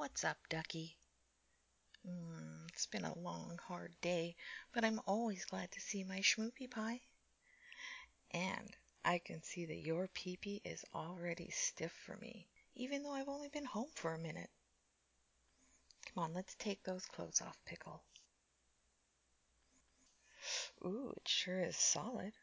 What's up, Ducky? It's been a long, hard day, but I'm always glad to see my Schmoopie Pie. And I can see that your pee-pee is already stiff for me, even though I've only been home for a minute. Come on, let's take those clothes off, Pickle. Ooh, it sure is solid.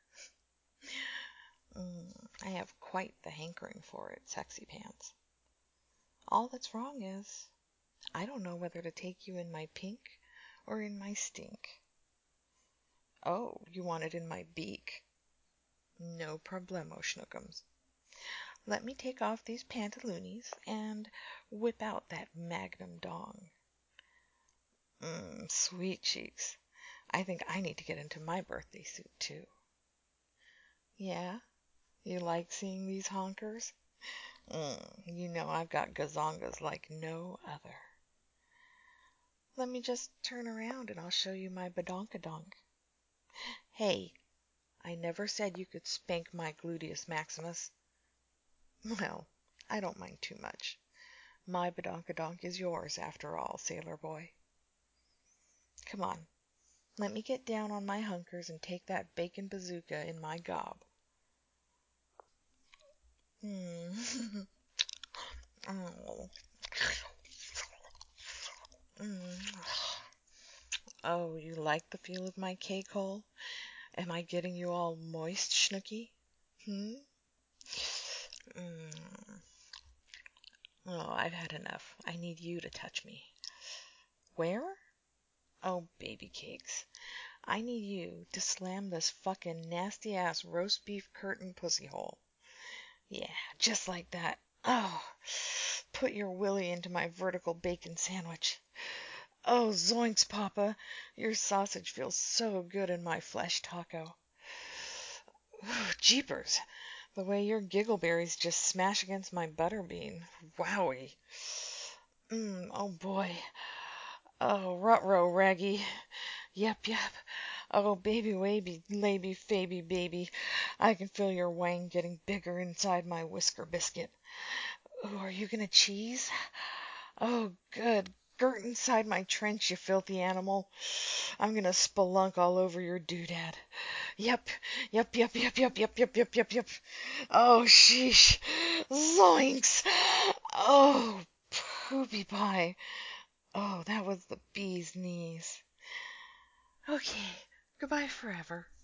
I have quite the hankering for it, Sexy Pants. All that's wrong is, I don't know whether to take you in my pink or in my stink. Oh, you want it in my beak? No problemo, Schnookums. Let me take off these pantaloonies and whip out that magnum dong. Sweet cheeks. I think I need to get into my birthday suit, too. Yeah? You like seeing these honkers? You know I've got gazongas like no other. Let me just turn around and I'll show you my badonkadonk. Hey, I never said you could spank my gluteus maximus. Well, I don't mind too much. My badonkadonk is yours, after all, sailor boy. Come on, let me get down on my hunkers and take that bacon bazooka in my gob. Oh. Oh, you like the feel of my cake hole? Am I getting you all moist, Schnooky? Oh, I've had enough. I need you to touch me. Where? Oh, baby cakes. I need you to slam this fucking nasty-ass roast beef curtain pussy hole. Yeah, just like that. Oh, put your willy into my vertical bacon sandwich. Oh, zoinks, Papa. Your sausage feels so good in my flesh taco. Jeepers. The way your giggleberries just smash against my butterbean. Wowie. Oh, boy. Oh, rut-row, raggy. Yep. Oh, baby, waby, laby, faby, baby. I can feel your wang getting bigger inside my whisker biscuit. Oh, are you gonna cheese? Oh, good. Girt inside my trench, you filthy animal. I'm gonna spelunk all over your doodad. Yep. Oh, sheesh. Zoinks. Oh, poopy pie. Oh, that was the bee's knees. Okay, goodbye forever.